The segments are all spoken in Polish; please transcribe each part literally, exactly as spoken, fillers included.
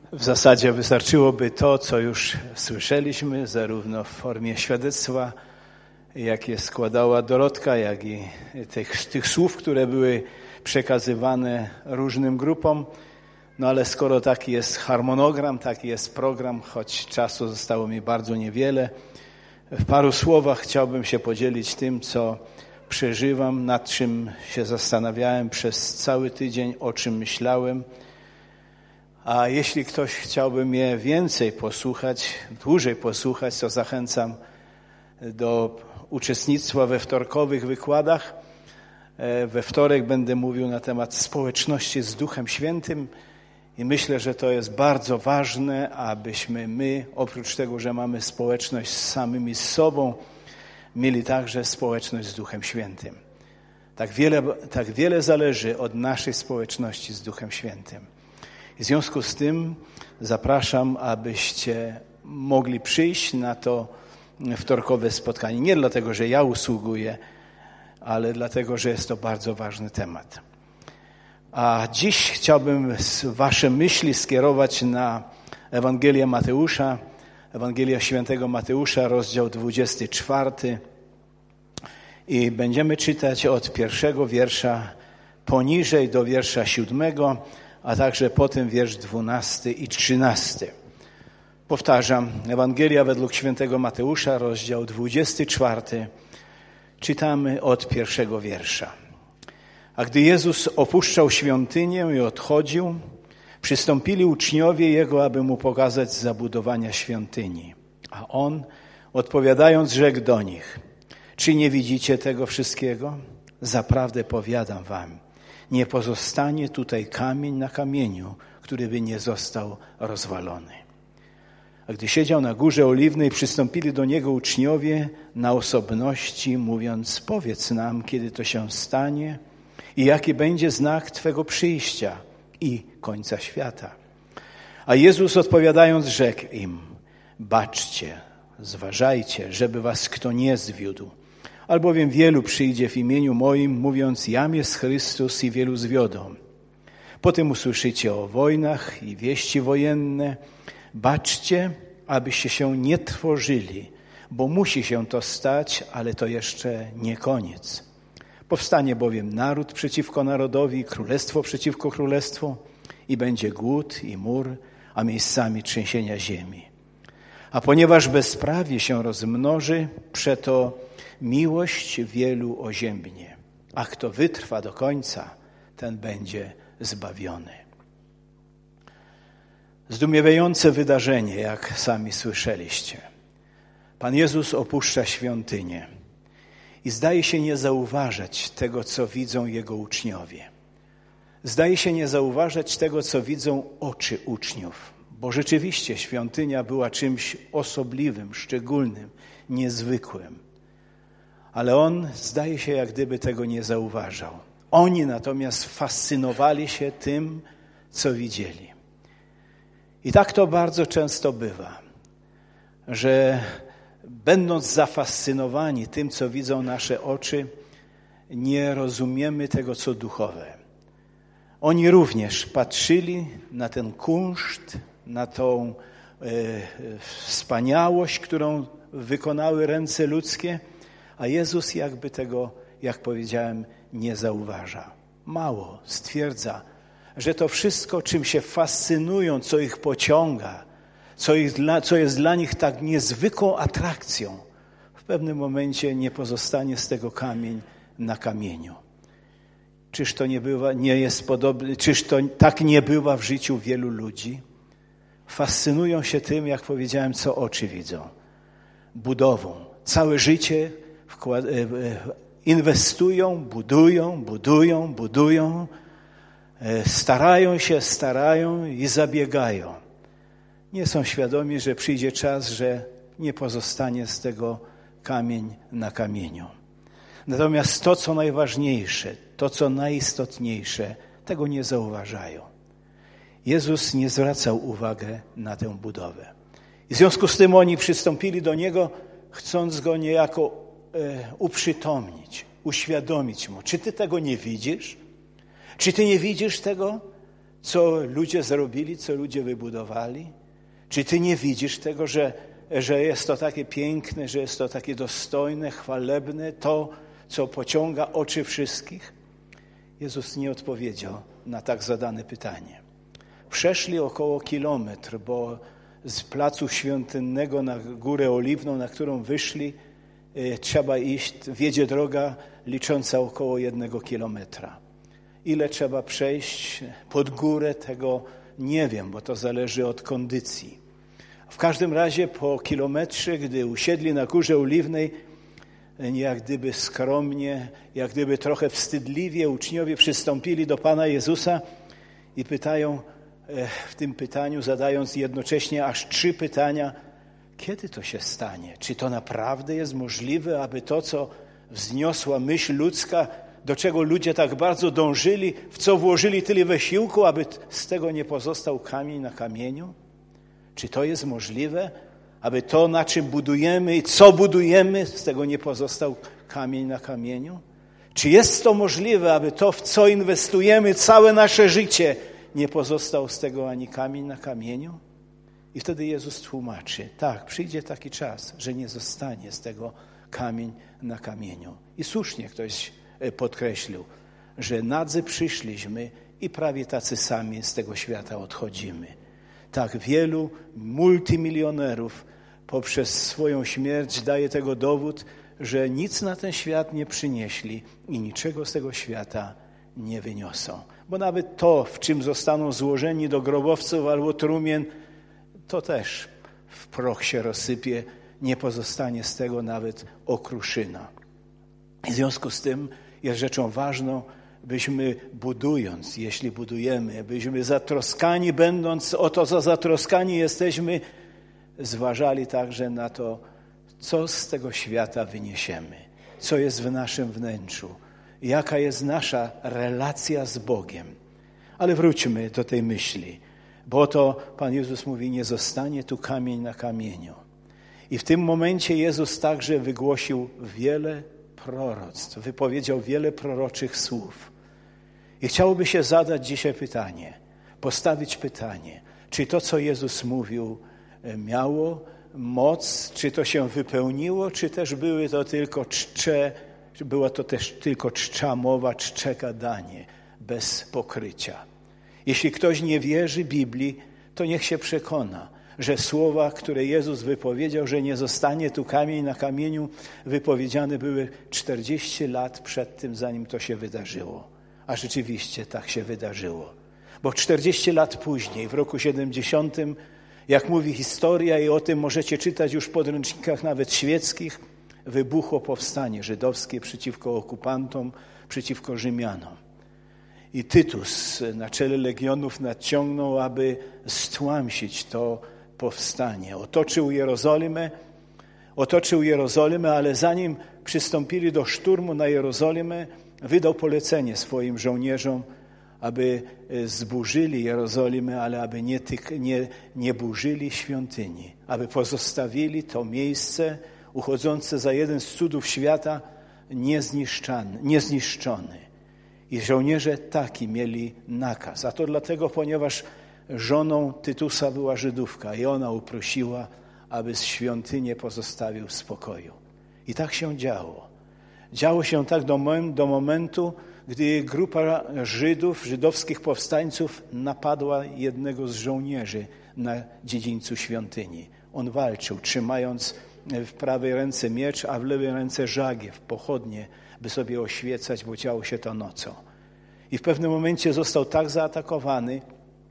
W zasadzie wystarczyłoby to, co już słyszeliśmy, zarówno w formie świadectwa, jakie składała Dorotka, jak i tych, tych słów, które były przekazywane różnym grupom. No ale skoro taki jest harmonogram, taki jest program, choć czasu zostało mi bardzo niewiele, w paru słowach chciałbym się podzielić tym, co przeżywam, nad czym się zastanawiałem przez cały tydzień, o czym myślałem. A jeśli ktoś chciałby mnie więcej posłuchać, dłużej posłuchać, to zachęcam do uczestnictwa we wtorkowych wykładach. We wtorek będę mówił na temat społeczności z Duchem Świętym i myślę, że to jest bardzo ważne, abyśmy my, oprócz tego, że mamy społeczność z samymi sobą, mieli także społeczność z Duchem Świętym. Tak wiele, tak wiele zależy od naszej społeczności z Duchem Świętym. W związku z tym zapraszam, abyście mogli przyjść na to wtorkowe spotkanie. Nie dlatego, że ja usługuję, ale dlatego, że jest to bardzo ważny temat. A dziś chciałbym wasze myśli skierować na Ewangelię Mateusza, Ewangelia Świętego Mateusza, rozdział dwudziesty czwarty. I będziemy czytać od pierwszego wiersza poniżej do wiersza siódmego, a także potem wiersz dwunasty i trzynasty. Powtarzam, Ewangelia według Świętego Mateusza, rozdział dwudziesty czwarty. Czytamy od pierwszego wiersza. A gdy Jezus opuszczał świątynię i odchodził, przystąpili uczniowie Jego, aby Mu pokazać zabudowania świątyni. A On, odpowiadając, rzekł do nich: czy nie widzicie tego wszystkiego? Zaprawdę powiadam wam, nie pozostanie tutaj kamień na kamieniu, który by nie został rozwalony. A gdy siedział na Górze Oliwnej, przystąpili do Niego uczniowie na osobności, mówiąc: powiedz nam, kiedy to się stanie i jaki będzie znak Twego przyjścia i końca świata. A Jezus odpowiadając rzekł im: baczcie, zważajcie, żeby was kto nie zwiódł. Albowiem wielu przyjdzie w imieniu moim, mówiąc: jam jest Chrystus, i wielu zwiodą. Potem usłyszycie o wojnach i wieści wojenne. Baczcie, abyście się nie trwożyli, bo musi się to stać, ale to jeszcze nie koniec. Powstanie bowiem naród przeciwko narodowi, królestwo przeciwko królestwu i będzie głód i mór, a miejscami trzęsienia ziemi. A ponieważ bezprawie się rozmnoży, przeto miłość wielu oziębnie. A kto wytrwa do końca, ten będzie zbawiony. Zdumiewające wydarzenie, jak sami słyszeliście. Pan Jezus opuszcza świątynię i zdaje się nie zauważać tego, co widzą Jego uczniowie. Zdaje się nie zauważać tego, co widzą oczy uczniów, bo rzeczywiście świątynia była czymś osobliwym, szczególnym, niezwykłym. Ale On zdaje się, jak gdyby tego nie zauważał. Oni natomiast fascynowali się tym, co widzieli. I tak to bardzo często bywa, że będąc zafascynowani tym, co widzą nasze oczy, nie rozumiemy tego, co duchowe. Oni również patrzyli na ten kunszt, na tą e, wspaniałość, którą wykonały ręce ludzkie, a Jezus jakby tego, jak powiedziałem, nie zauważa. Mało stwierdza, że to wszystko, czym się fascynują, co ich pociąga, co, ich dla, co jest dla nich tak niezwykłą atrakcją, w pewnym momencie nie pozostanie z tego kamień na kamieniu. Czyż to nie bywa, nie jest podobne, czyż to tak nie bywa w życiu wielu ludzi? Fascynują się tym, jak powiedziałem, co oczy widzą. Budową. Całe życie wkład, inwestują, budują, budują, budują, starają się, starają i zabiegają. Nie są świadomi, że przyjdzie czas, że nie pozostanie z tego kamień na kamieniu. Natomiast to, co najważniejsze, to, co najistotniejsze, tego nie zauważają. Jezus nie zwracał uwagi na tę budowę. I w związku z tym oni przystąpili do Niego, chcąc Go niejako e, uprzytomnić, uświadomić Mu. Czy Ty tego nie widzisz? Czy Ty nie widzisz tego? co ludzie zrobili, co ludzie wybudowali? Czy ty nie widzisz tego, że, że jest to takie piękne, że jest to takie dostojne, chwalebne, to, co pociąga oczy wszystkich? Jezus nie odpowiedział na tak zadane pytanie. Przeszli około kilometr, bo z placu świątynnego na Górę Oliwną, na którą wyszli, trzeba iść, wiedzie droga licząca około jednego kilometra. Ile trzeba przejść pod górę, tego nie wiem, bo to zależy od kondycji. W każdym razie po kilometrze, gdy usiedli na Górze Oliwnej, jak gdyby skromnie, jak gdyby trochę wstydliwie uczniowie przystąpili do Pana Jezusa i pytają w tym pytaniu, zadając jednocześnie aż trzy pytania, kiedy to się stanie? Czy to naprawdę jest możliwe, aby to, co wzniosła myśl ludzka, do czego ludzie tak bardzo dążyli, w co włożyli tyle wysiłku, aby z tego nie pozostał kamień na kamieniu? Czy to jest możliwe, aby to, na czym budujemy i co budujemy, z tego nie pozostał kamień na kamieniu? Czy jest to możliwe, aby to, w co inwestujemy całe nasze życie, nie pozostał z tego ani kamień na kamieniu? I wtedy Jezus tłumaczy, tak, przyjdzie taki czas, że nie zostanie z tego kamień na kamieniu. I słusznie ktoś podkreślił, że nadzy przyszliśmy i prawie tacy sami z tego świata odchodzimy. Tak, wielu multimilionerów poprzez swoją śmierć daje tego dowód, że nic na ten świat nie przynieśli i niczego z tego świata nie wyniosą. Bo nawet to, w czym zostaną złożeni do grobowców albo trumien, to też w proch się rozsypie, nie pozostanie z tego nawet okruszyna. W związku z tym jest rzeczą ważną, byśmy budując, jeśli budujemy, byśmy zatroskani będąc o to, co zatroskani jesteśmy, zważali także na to, co z tego świata wyniesiemy, co jest w naszym wnętrzu, jaka jest nasza relacja z Bogiem. Ale wróćmy do tej myśli, bo to Pan Jezus mówi, nie zostanie tu kamień na kamieniu. I w tym momencie Jezus także wygłosił wiele proroctw, wypowiedział wiele proroczych słów. I chciałoby się zadać dzisiaj pytanie, postawić pytanie, czy to, co Jezus mówił, miało moc, czy to się wypełniło, czy też były to tylko czcze, czy była to też tylko czcza mowa, czcze gadanie, bez pokrycia. Jeśli ktoś nie wierzy Biblii, to niech się przekona, że słowa, które Jezus wypowiedział, że nie zostanie tu kamień na kamieniu, wypowiedziane były czterdzieści lat przed tym, zanim to się wydarzyło. A rzeczywiście tak się wydarzyło. Bo czterdzieści lat później, w roku siedemdziesiątym, jak mówi historia i o tym możecie czytać już w podręcznikach nawet świeckich, wybuchło powstanie żydowskie przeciwko okupantom, przeciwko Rzymianom. I Tytus na czele legionów nadciągnął, aby stłamsić to powstanie. Otoczył Jerozolimę, otoczył Jerozolimę, ale zanim przystąpili do szturmu na Jerozolimę, wydał polecenie swoim żołnierzom, aby zburzyli Jerozolimę, ale aby nie, tyk, nie, nie burzyli świątyni, aby pozostawili to miejsce uchodzące za jeden z cudów świata niezniszczony. niezniszczony. I żołnierze taki mieli nakaz. A to dlatego, ponieważ żoną Tytusa była Żydówka i ona uprosiła, aby świątynię pozostawił w spokoju. I tak się działo. Działo się tak do, do momentu, gdy grupa Żydów, żydowskich powstańców napadła jednego z żołnierzy na dziedzińcu świątyni. On walczył, trzymając w prawej ręce miecz, a w lewej ręce żagiew, pochodnie, by sobie oświecać, bo działo się to nocą. I w pewnym momencie został tak zaatakowany,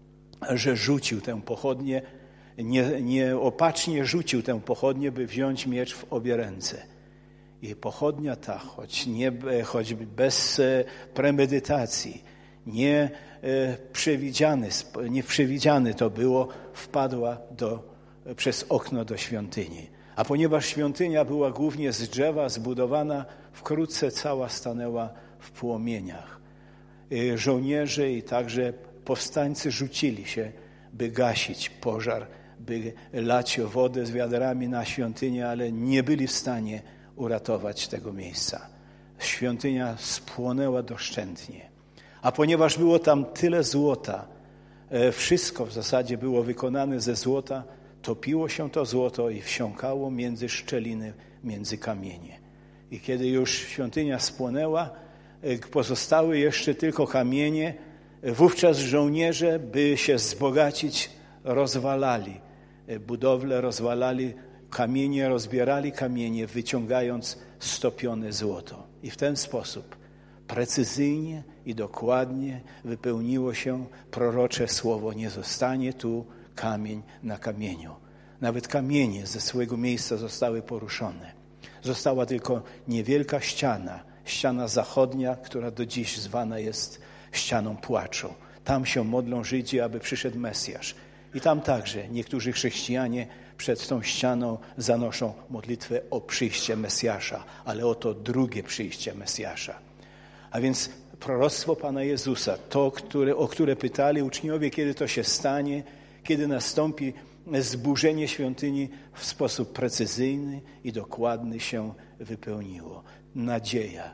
że rzucił tę pochodnię, nie, nieopatrznie rzucił tę pochodnię, by wziąć miecz w obie ręce. I pochodnia ta, choć, nie, choć bez premedytacji, nie przewidziany, nie przewidziany to było, wpadła do, przez okno do świątyni. A ponieważ świątynia była głównie z drzewa zbudowana, wkrótce cała stanęła w płomieniach. Żołnierze i także powstańcy rzucili się, by gasić pożar, by lać wodę z wiadrami na świątynię, ale nie byli w stanie uratować tego miejsca. Świątynia spłonęła doszczętnie. A ponieważ było tam tyle złota, wszystko w zasadzie było wykonane ze złota, topiło się to złoto i wsiąkało między szczeliny, między kamienie. I kiedy już świątynia spłonęła, pozostały jeszcze tylko kamienie, wówczas żołnierze, by się wzbogacić, rozwalali budowlę, rozwalali kamienie, rozbierali kamienie, wyciągając stopione złoto. I w ten sposób precyzyjnie i dokładnie wypełniło się prorocze słowo: nie zostanie tu kamień na kamieniu. Nawet kamienie ze swojego miejsca zostały poruszone. Została tylko niewielka ściana, ściana zachodnia, która do dziś zwana jest ścianą płaczu. Tam się modlą Żydzi, aby przyszedł Mesjasz. I tam także niektórzy chrześcijanie przed tą ścianą zanoszą modlitwę o przyjście Mesjasza, ale oto drugie przyjście Mesjasza. A więc proroctwo Pana Jezusa, to, które, o które pytali uczniowie, kiedy to się stanie, kiedy nastąpi zburzenie świątyni, w sposób precyzyjny i dokładny się wypełniło. Nadzieja.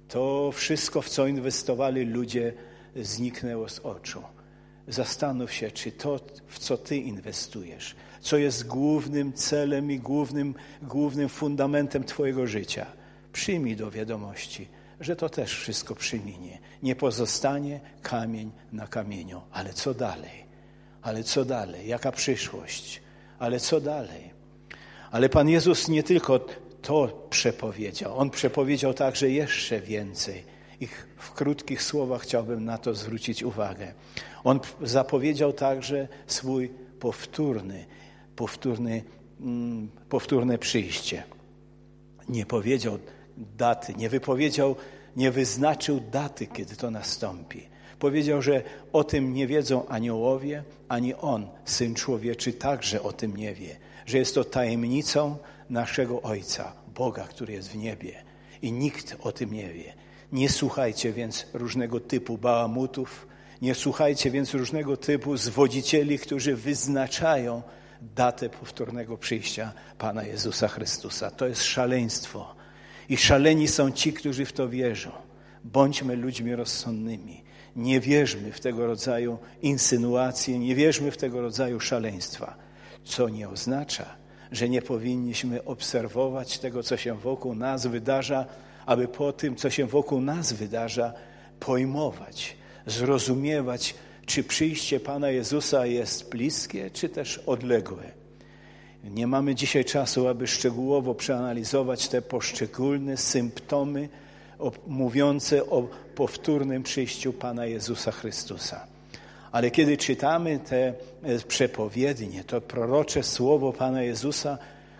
To wszystko, w co inwestowali ludzie, zniknęło z oczu. Zastanów się, czy to, w co ty inwestujesz, co jest głównym celem i głównym, głównym fundamentem twojego życia. Przyjmij do wiadomości, że to też wszystko przyminie. Nie pozostanie kamień na kamieniu. Ale co dalej? Ale co dalej? Jaka przyszłość? Ale co dalej? Ale Pan Jezus nie tylko to przepowiedział. On przepowiedział także jeszcze więcej. I w krótkich słowach chciałbym na to zwrócić uwagę. On zapowiedział także swój powtórny, powtórny, mm, powtórne przyjście. Nie powiedział daty, nie wypowiedział, nie wyznaczył daty, kiedy to nastąpi. Powiedział, że o tym nie wiedzą aniołowie, ani On, Syn Człowieczy, także o tym nie wie. Że jest to tajemnicą naszego Ojca, Boga, który jest w niebie. I nikt o tym nie wie. Nie słuchajcie więc różnego typu bałamutów, nie słuchajcie więc różnego typu zwodzicieli, którzy wyznaczają datę powtórnego przyjścia Pana Jezusa Chrystusa. To jest szaleństwo. I szaleni są ci, którzy w to wierzą. Bądźmy ludźmi rozsądnymi. Nie wierzmy w tego rodzaju insynuacje, nie wierzmy w tego rodzaju szaleństwa. Co nie oznacza, że nie powinniśmy obserwować tego, co się wokół nas wydarza, aby po tym, co się wokół nas wydarza, pojmować, zrozumiewać, czy przyjście Pana Jezusa jest bliskie, czy też odległe. Nie mamy dzisiaj czasu, aby szczegółowo przeanalizować te poszczególne symptomy mówiące o powtórnym przyjściu Pana Jezusa Chrystusa. Ale kiedy czytamy te przepowiednie, to prorocze słowo Pana Jezusa,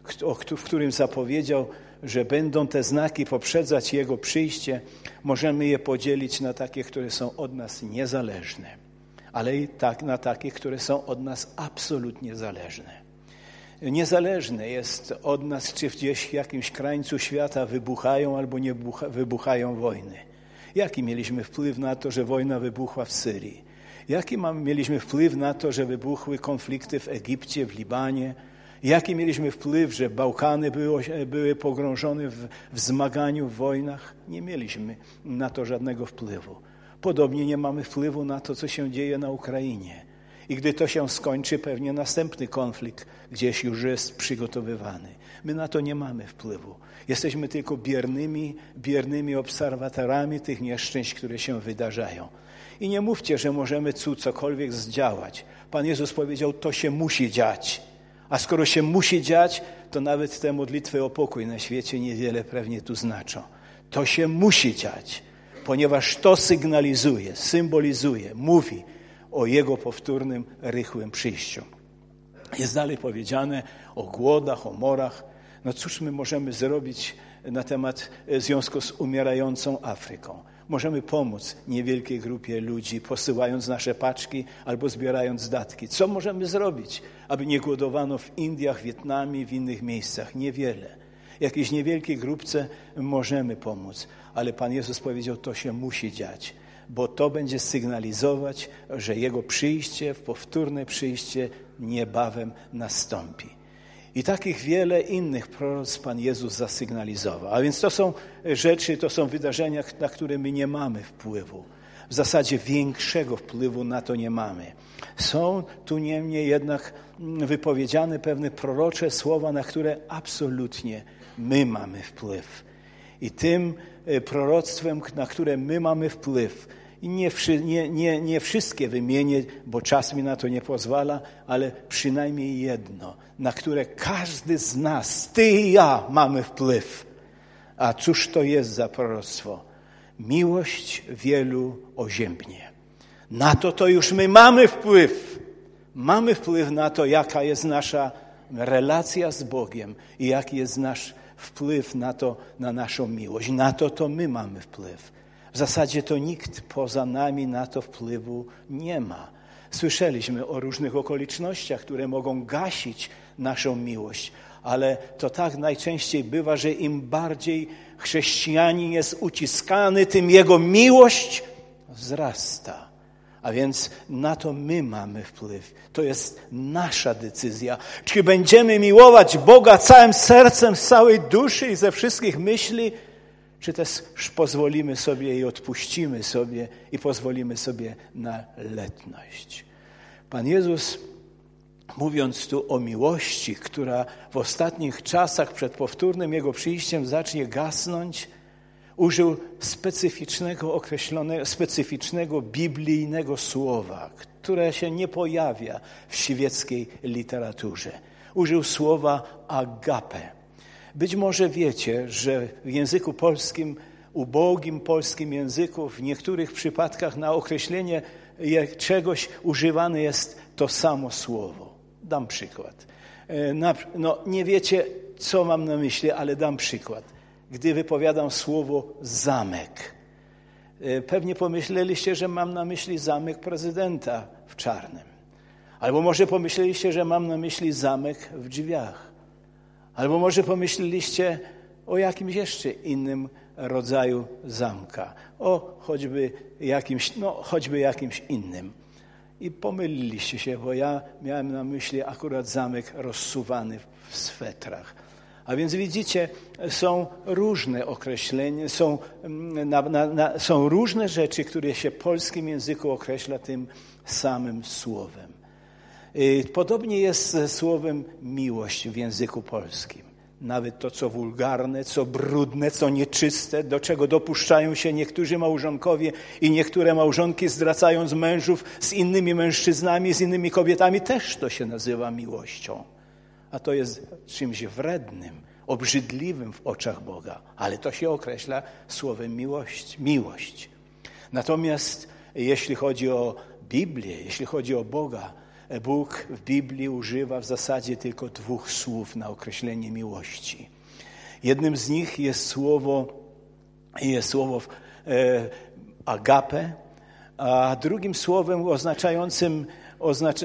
w którym zapowiedział, że będą te znaki poprzedzać Jego przyjście, możemy je podzielić na takie, które są od nas niezależne, ale i tak na takie, które są od nas absolutnie zależne. Niezależne jest od nas, czy gdzieś w jakimś krańcu świata wybuchają albo nie wybuchają wojny. Jaki mieliśmy wpływ na to, że wojna wybuchła w Syrii? Jaki mieliśmy wpływ na to, że wybuchły konflikty w Egipcie, w Libanie? Jaki mieliśmy wpływ, że Bałkany były, były pogrążone w, w zmaganiu, w wojnach? Nie mieliśmy na to żadnego wpływu. Podobnie nie mamy wpływu na to, co się dzieje na Ukrainie. I gdy to się skończy, pewnie następny konflikt gdzieś już jest przygotowywany. My na to nie mamy wpływu. Jesteśmy tylko biernymi, biernymi obserwatorami tych nieszczęść, które się wydarzają. I nie mówcie, że możemy tu cokolwiek zdziałać. Pan Jezus powiedział, to się musi dziać. A skoro się musi dziać, to nawet te modlitwy o pokój na świecie niewiele pewnie tu znaczą. To się musi dziać, ponieważ to sygnalizuje, symbolizuje, mówi o Jego powtórnym, rychłym przyjściu. Jest dalej powiedziane o głodach, o morach. No cóż my możemy zrobić na temat w związku z umierającą Afryką? Możemy pomóc niewielkiej grupie ludzi, posyłając nasze paczki albo zbierając datki. Co możemy zrobić, aby nie głodowano w Indiach, Wietnamie, w innych miejscach? Niewiele. Jakiejś niewielkiej grupce możemy pomóc, ale Pan Jezus powiedział, to się musi dziać, bo to będzie sygnalizować, że Jego przyjście, powtórne przyjście niebawem nastąpi. I takich wiele innych proroctw Pan Jezus zasygnalizował. A więc to są rzeczy, to są wydarzenia, na które my nie mamy wpływu. W zasadzie większego wpływu na to nie mamy. Są tu niemniej jednak wypowiedziane pewne prorocze słowa, na które absolutnie my mamy wpływ. I tym proroctwem, na które my mamy wpływ, i nie, nie, nie, nie wszystkie wymienię, bo czas mi na to nie pozwala, ale przynajmniej jedno, na które każdy z nas, ty i ja, mamy wpływ. A cóż to jest za proroctwo? Miłość wielu oziębnie. Na to to już my mamy wpływ. Mamy wpływ na to, jaka jest nasza relacja z Bogiem i jaki jest nasz wpływ na to, na naszą miłość. Na to to my mamy wpływ. W zasadzie to nikt poza nami na to wpływu nie ma. Słyszeliśmy o różnych okolicznościach, które mogą gasić naszą miłość, ale to tak najczęściej bywa, że im bardziej chrześcijanin jest uciskany, tym jego miłość wzrasta. A więc na to my mamy wpływ. To jest nasza decyzja. Czy będziemy miłować Boga całym sercem, z całej duszy i ze wszystkich myśli, czy też pozwolimy sobie i odpuścimy sobie i pozwolimy sobie na letność. Pan Jezus, mówiąc tu o miłości, która w ostatnich czasach przed powtórnym Jego przyjściem zacznie gasnąć, użył specyficznego, określonego, specyficznego biblijnego słowa, które się nie pojawia w świeckiej literaturze. Użył słowa agape. Być może wiecie, że w języku polskim, ubogim polskim języku, w niektórych przypadkach na określenie czegoś używane jest to samo słowo. Dam przykład. No, nie wiecie, co mam na myśli, ale dam przykład. Gdy wypowiadam słowo zamek, pewnie pomyśleliście, że mam na myśli zamek prezydenta w Czarnym. Albo może pomyśleliście, że mam na myśli zamek w drzwiach. Albo może pomyśleliście o jakimś jeszcze innym rodzaju zamka. O choćby jakimś, no choćby jakimś innym. I pomyliliście się, bo ja miałem na myśli akurat zamek rozsuwany w swetrach. A więc widzicie, są różne określenia, są, na, na, na, są różne rzeczy, które się w polskim języku określa tym samym słowem. Podobnie jest ze słowem miłość w języku polskim. Nawet to, co wulgarne, co brudne, co nieczyste, do czego dopuszczają się niektórzy małżonkowie i niektóre małżonki, zdradzając mężów z innymi mężczyznami, z innymi kobietami, też to się nazywa miłością. A to jest czymś wrednym, obrzydliwym w oczach Boga. Ale to się określa słowem miłość. miłość. Natomiast jeśli chodzi o Biblię, jeśli chodzi o Boga, Bóg w Biblii używa w zasadzie tylko dwóch słów na określenie miłości. Jednym z nich jest słowo, jest słowo e, agape, a drugim słowem oznaczającym, oznacz, e,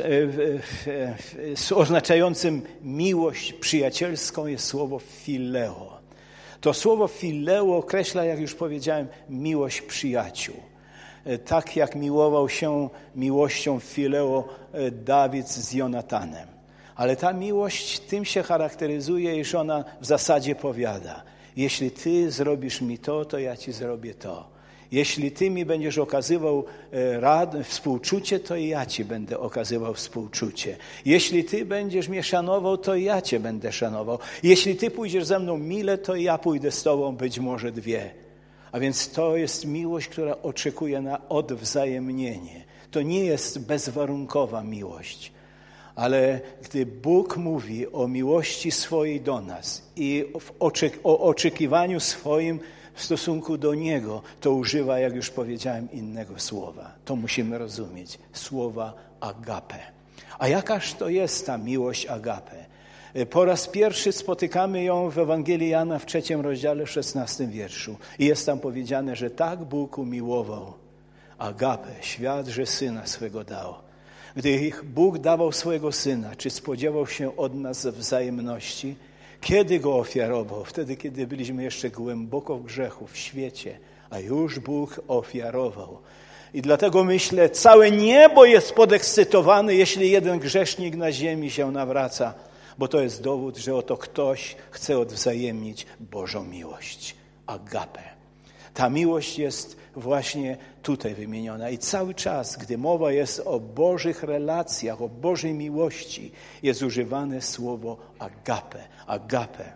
e, oznaczającym miłość przyjacielską jest słowo phileo. To słowo phileo określa, jak już powiedziałem, miłość przyjaciół. Tak jak miłował się miłością phileo Dawid z Jonatanem. Ale ta miłość tym się charakteryzuje, iż ona w zasadzie powiada: jeśli ty zrobisz mi to, to ja ci zrobię to. Jeśli ty mi będziesz okazywał rad, współczucie, to i ja ci będę okazywał współczucie. Jeśli ty będziesz mnie szanował, to i ja cię będę szanował. Jeśli ty pójdziesz ze mną mile, to i ja pójdę z tobą być może dwie. A więc to jest miłość, która oczekuje na odwzajemnienie. To nie jest bezwarunkowa miłość. Ale gdy Bóg mówi o miłości swojej do nas i o oczekiwaniu swoim w stosunku do Niego, to używa, jak już powiedziałem, innego słowa. To musimy rozumieć. Słowa agape. A jakaż to jest ta miłość agape? Po raz pierwszy spotykamy ją w Ewangelii Jana w trzecim rozdziale, w szesnastym wierszu. I jest tam powiedziane, że tak Bóg umiłował agape, świat, że Syna swego dał. Gdy Bóg dawał swojego Syna, czy spodziewał się od nas wzajemności? Kiedy Go ofiarował? Wtedy, kiedy byliśmy jeszcze głęboko w grzechu, w świecie, a już Bóg ofiarował. I dlatego myślę, całe niebo jest podekscytowane, jeśli jeden grzesznik na ziemi się nawraca, bo to jest dowód, że oto ktoś chce odwzajemnić Bożą miłość. Agape. Ta miłość jest właśnie tutaj wymieniona. I cały czas, gdy mowa jest o Bożych relacjach, o Bożej miłości, jest używane słowo agape, agape.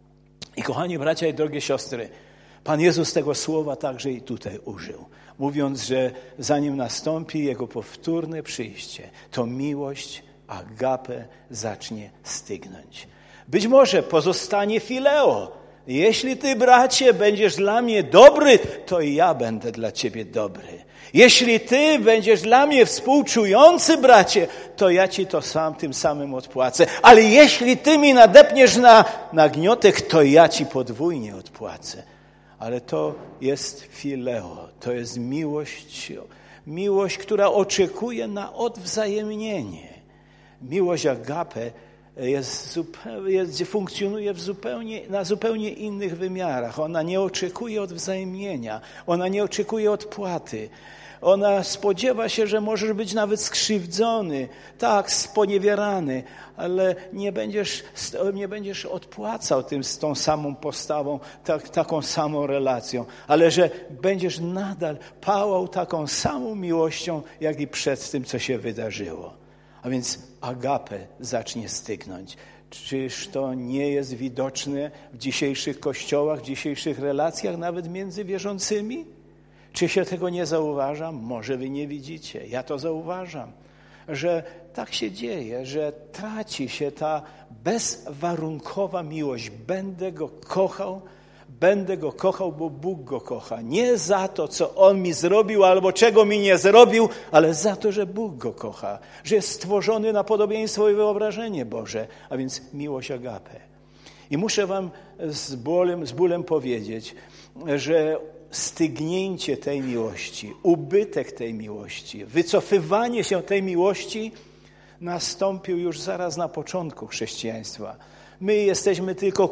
I kochani bracia i drogie siostry, Pan Jezus tego słowa także i tutaj użył, mówiąc, że zanim nastąpi Jego powtórne przyjście, to miłość agape zacznie stygnąć. Być może pozostanie fileo. Jeśli ty, bracie, będziesz dla mnie dobry, to i ja będę dla ciebie dobry. Jeśli ty będziesz dla mnie współczujący, bracie, to ja ci to sam tym samym odpłacę. Ale jeśli ty mi nadepniesz na, na gniotek, to ja ci podwójnie odpłacę. Ale to jest fileo, to jest miłość, miłość, która oczekuje na odwzajemnienie. Miłość agape jest, jest, funkcjonuje w zupełnie, na zupełnie innych wymiarach. Ona nie oczekuje odwzajemnienia, ona nie oczekuje odpłaty. Ona spodziewa się, że możesz być nawet skrzywdzony, tak, sponiewierany, ale nie będziesz, nie będziesz odpłacał tym, z tą samą postawą, tak, taką samą relacją, ale że będziesz nadal pałał taką samą miłością, jak i przed tym, co się wydarzyło. A więc agape zacznie stygnąć. Czyż to nie jest widoczne w dzisiejszych kościołach, w dzisiejszych relacjach, nawet między wierzącymi? Czy się tego nie zauważa? Może wy nie widzicie. Ja to zauważam, że tak się dzieje, że traci się ta bezwarunkowa miłość. Będę go kochał, będę go kochał, bo Bóg go kocha. Nie za to, co On mi zrobił albo czego mi nie zrobił, ale za to, że Bóg go kocha. Że jest stworzony na podobieństwo i wyobrażenie Boże, a więc miłość agape. I muszę wam z bólem, z bólem powiedzieć, że stygnięcie tej miłości, ubytek tej miłości, wycofywanie się tej miłości nastąpił już zaraz na początku chrześcijaństwa. My jesteśmy tylko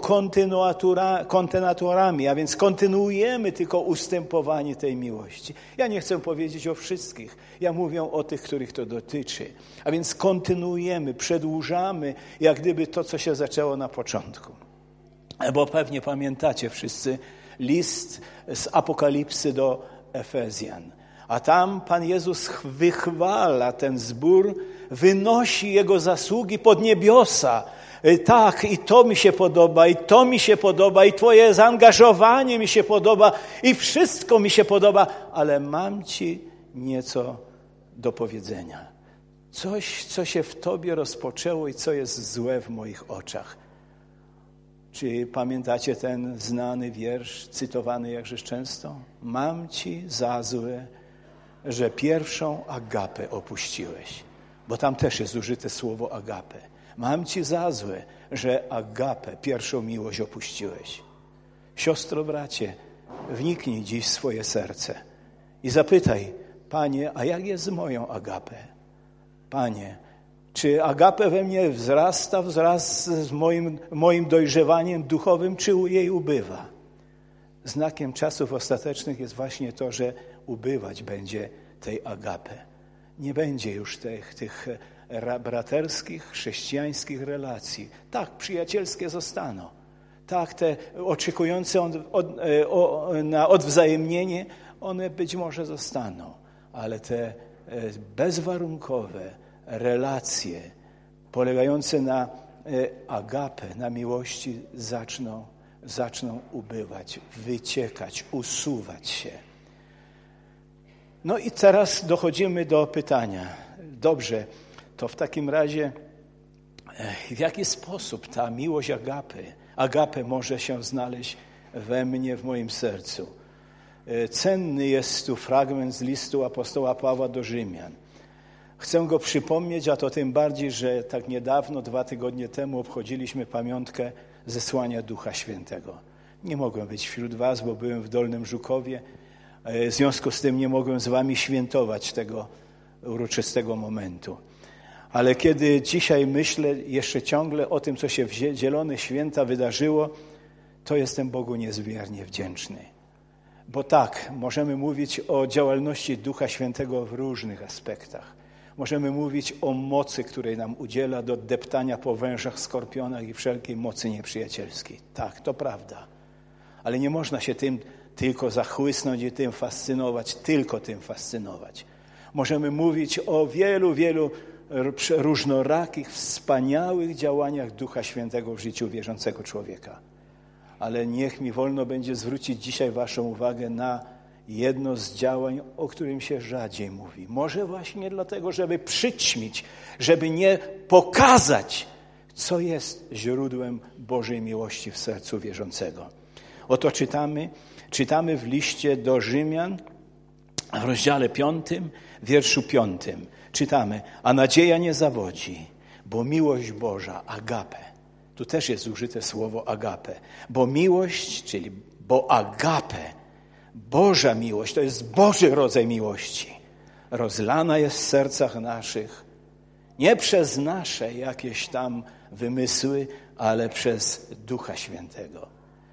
kontynuatorami, a więc kontynuujemy tylko ustępowanie tej miłości. Ja nie chcę powiedzieć o wszystkich, ja mówię o tych, których to dotyczy. A więc kontynuujemy, przedłużamy jak gdyby to, co się zaczęło na początku. Bo pewnie pamiętacie wszyscy list z Apokalipsy do Efezjan. A tam Pan Jezus wychwala ten zbór, wynosi jego zasługi pod niebiosa. Tak, i to mi się podoba, i to mi się podoba, i twoje zaangażowanie mi się podoba, i wszystko mi się podoba, ale mam ci nieco do powiedzenia. Coś, co się w tobie rozpoczęło i co jest złe w moich oczach. Czy pamiętacie ten znany wiersz, cytowany jakżeż często? Mam ci za złe, że pierwszą agapę opuściłeś. Bo tam też jest użyte słowo agape. Mam ci za złe, że agapę, pierwszą miłość opuściłeś. Siostro, bracie, wniknij dziś w swoje serce i zapytaj, Panie, a jak jest z moją agapę? Panie, czy agape we mnie wzrasta wraz z moim, moim dojrzewaniem duchowym, czy jej ubywa? Znakiem czasów ostatecznych jest właśnie to, że ubywać będzie tej agapy. Nie będzie już tych, tych braterskich, chrześcijańskich relacji. Tak, przyjacielskie zostaną. Tak, te oczekujące od, od, o, na odwzajemnienie, one być może zostaną. Ale te bezwarunkowe relacje polegające na agapę, na miłości zaczną, zaczną ubywać, wyciekać, usuwać się. No i teraz dochodzimy do pytania. Dobrze, to w takim razie w jaki sposób ta miłość agapy, agapę może się znaleźć we mnie, w moim sercu? Cenny jest tu fragment z listu apostoła Pawła do Rzymian. Chcę go przypomnieć, a to tym bardziej, że tak niedawno, dwa tygodnie temu obchodziliśmy pamiątkę zesłania Ducha Świętego. Nie mogłem być wśród was, bo byłem w Dolnym Żukowie. W związku z tym nie mogłem z wami świętować tego uroczystego momentu. Ale kiedy dzisiaj myślę jeszcze ciągle o tym, co się w Zielone Święta wydarzyło, to jestem Bogu niezmiernie wdzięczny. Bo tak, możemy mówić o działalności Ducha Świętego w różnych aspektach. Możemy mówić o mocy, której nam udziela do deptania po wężach, skorpionach i wszelkiej mocy nieprzyjacielskiej. Tak, to prawda. Ale nie można się tym tylko zachłysnąć i tym fascynować, tylko tym fascynować. Możemy mówić o wielu, wielu różnorakich, wspaniałych działaniach Ducha Świętego w życiu wierzącego człowieka. Ale niech mi wolno będzie zwrócić dzisiaj waszą uwagę na jedno z działań, o którym się rzadziej mówi. Może właśnie dlatego, żeby przyćmić, żeby nie pokazać, co jest źródłem Bożej miłości w sercu wierzącego. Oto czytamy, czytamy w liście do Rzymian, w rozdziale piątym, wierszu piątym. Czytamy, a nadzieja nie zawodzi, bo miłość Boża, agape. Tu też jest użyte słowo agape, bo miłość, czyli bo agape, Boża miłość, to jest Boży rodzaj miłości, rozlana jest w sercach naszych, nie przez nasze jakieś tam wymysły, ale przez Ducha Świętego.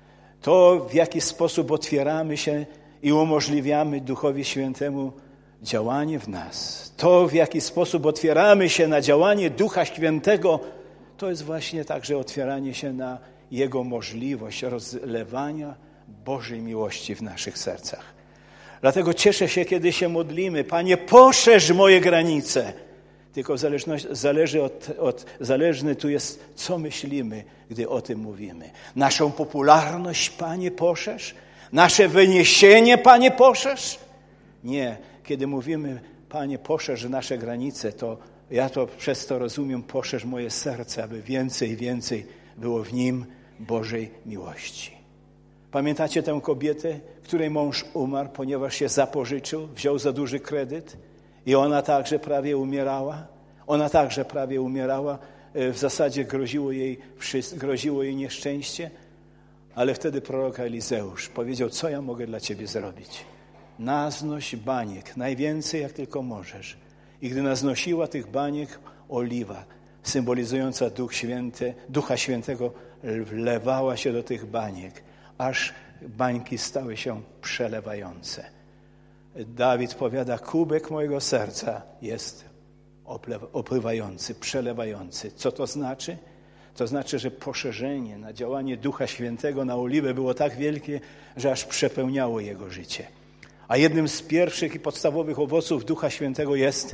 To, w jaki sposób otwieramy się i umożliwiamy Duchowi Świętemu działanie w nas, to, w jaki sposób otwieramy się na działanie Ducha Świętego, to jest właśnie także otwieranie się na Jego możliwość rozlewania Bożej miłości w naszych sercach. Dlatego cieszę się, kiedy się modlimy. Panie, poszerz moje granice. Tylko zależy od, od, zależny tu jest, co myślimy, gdy o tym mówimy. Naszą popularność, Panie, poszerz? Nasze wyniesienie, Panie, poszerz? Nie. Kiedy mówimy, Panie, poszerz nasze granice, to ja to przez to rozumiem, poszerz moje serce, aby więcej i więcej było w nim Bożej miłości. Pamiętacie tę kobietę, której mąż umarł, ponieważ się zapożyczył, wziął za duży kredyt i ona także prawie umierała? Ona także prawie umierała. W zasadzie groziło jej, groziło jej nieszczęście, ale wtedy prorok Elizeusz powiedział, co ja mogę dla ciebie zrobić? Naznoś baniek, najwięcej jak tylko możesz. I gdy naznosiła tych baniek, oliwa, symbolizująca Duch Święty, Ducha Świętego, wlewała się do tych baniek, aż bańki stały się przelewające. Dawid powiada, kubek mojego serca jest opływający, przelewający. Co to znaczy? To znaczy, że poszerzenie na działanie Ducha Świętego na oliwę było tak wielkie, że aż przepełniało jego życie. A jednym z pierwszych i podstawowych owoców Ducha Świętego jest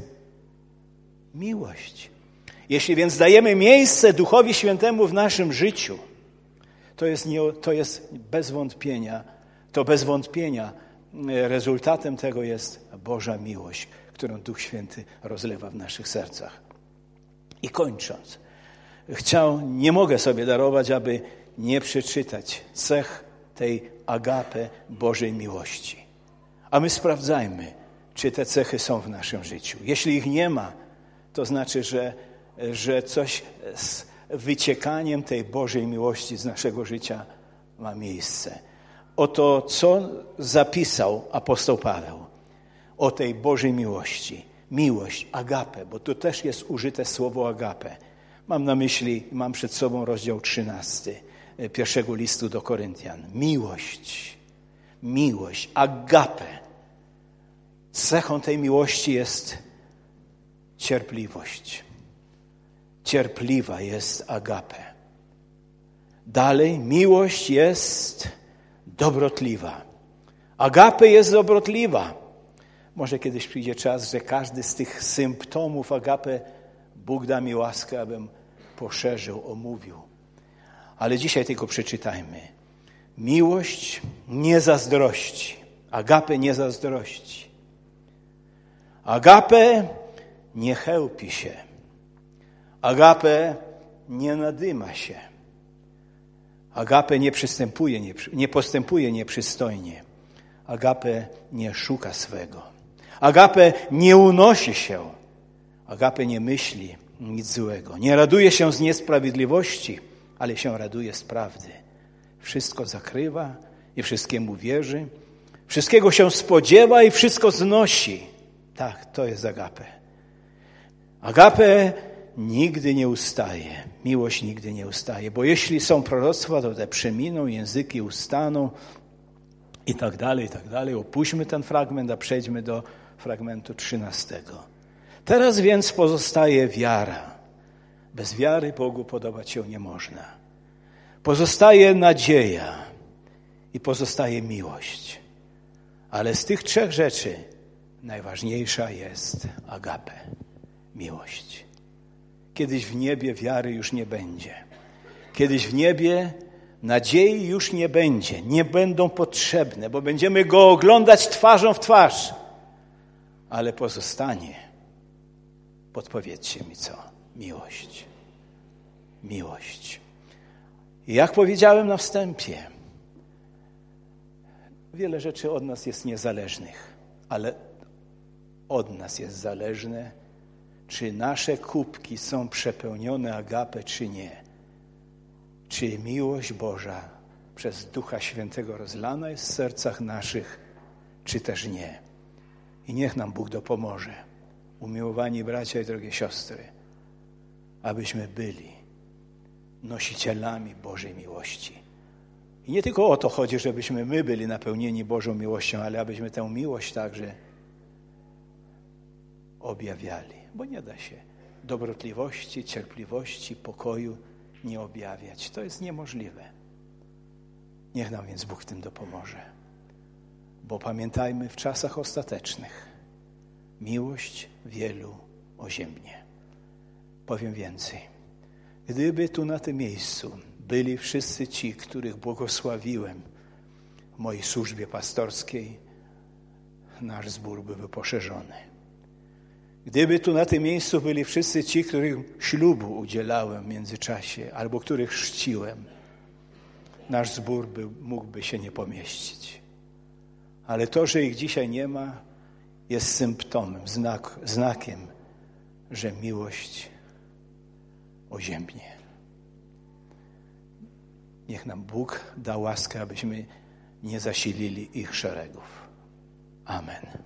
miłość. Jeśli więc dajemy miejsce Duchowi Świętemu w naszym życiu, to jest, nie, to jest bez wątpienia, to bez wątpienia rezultatem tego jest Boża miłość, którą Duch Święty rozlewa w naszych sercach. I kończąc, chciał, nie mogę sobie darować, aby nie przeczytać cech tej agape Bożej miłości. A my sprawdzajmy, czy te cechy są w naszym życiu. Jeśli ich nie ma, to znaczy, że, że coś z wyciekaniem tej Bożej miłości z naszego życia ma miejsce. Oto, co zapisał apostoł Paweł o tej Bożej miłości. Miłość, agape, bo tu też jest użyte słowo agape. Mam na myśli, mam przed sobą rozdział trzynasty pierwszego listu do Koryntian. Miłość, miłość, agape. Cechą tej miłości jest cierpliwość. Cierpliwa jest agape. Dalej, miłość jest dobrotliwa. Agape jest dobrotliwa. Może kiedyś przyjdzie czas, że każdy z tych symptomów agape Bóg da mi łaskę, abym poszerzył, omówił. Ale dzisiaj tylko przeczytajmy. Miłość nie zazdrości. Agape nie zazdrości. Agape nie chełpi się. Agape nie nadyma się. Agape nie przystępuje, nie, nie postępuje nieprzystojnie. Agape nie szuka swego. Agape nie unosi się. Agape nie myśli nic złego. Nie raduje się z niesprawiedliwości, ale się raduje z prawdy. Wszystko zakrywa i wszystkiemu wierzy. Wszystkiego się spodziewa i wszystko znosi. Tak, to jest agape. Agape nigdy nie ustaje. Miłość nigdy nie ustaje. Bo jeśli są proroctwa, to te przeminą, języki ustaną i tak dalej, i tak dalej. Opuśćmy ten fragment, a przejdźmy do fragmentu trzynastego. Teraz więc pozostaje wiara. Bez wiary Bogu podobać się nie można. Pozostaje nadzieja i pozostaje miłość. Ale z tych trzech rzeczy najważniejsza jest agape, miłość. Kiedyś w niebie wiary już nie będzie. Kiedyś w niebie nadziei już nie będzie, nie będą potrzebne, bo będziemy Go oglądać twarzą w twarz. Ale pozostanie, podpowiedzcie mi co? Miłość. Miłość. I jak powiedziałem na wstępie, wiele rzeczy od nas jest niezależnych, ale od nas jest zależne, czy nasze kubki są przepełnione agape, czy nie. Czy miłość Boża przez Ducha Świętego rozlana jest w sercach naszych, czy też nie. I niech nam Bóg dopomoże, umiłowani bracia i drogie siostry, abyśmy byli nosicielami Bożej miłości. I nie tylko o to chodzi, żebyśmy my byli napełnieni Bożą miłością, ale abyśmy tę miłość także objawiali. Bo nie da się dobrotliwości, cierpliwości, pokoju nie objawiać. To jest niemożliwe. Niech nam więc Bóg w tym dopomoże. Bo pamiętajmy, w czasach ostatecznych miłość wielu oziębnie. Powiem więcej. Gdyby tu na tym miejscu byli wszyscy ci, których błogosławiłem w mojej służbie pastorskiej, nasz zbór byłby poszerzony. Gdyby tu na tym miejscu byli wszyscy ci, których ślubu udzielałem w międzyczasie, albo których chrzciłem, nasz zbór by, mógłby się nie pomieścić. Ale to, że ich dzisiaj nie ma, jest symptomem, znak, znakiem, że miłość oziębnie. Niech nam Bóg da łaskę, abyśmy nie zasilili ich szeregów. Amen.